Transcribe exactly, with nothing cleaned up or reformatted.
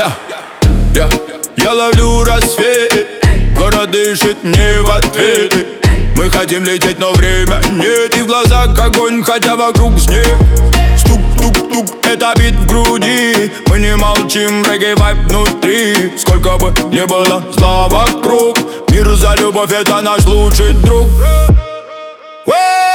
Я, я, я ловлю рассвет, город дышит мне в ответ. Мы хотим лететь, но время нет, и в глазах огонь, хотя вокруг снег. Стук-тук-тук, это бит в груди. Мы не молчим, регги-вайб внутри. Сколько бы не было зла вокруг, мир за любовь, это наш лучший друг.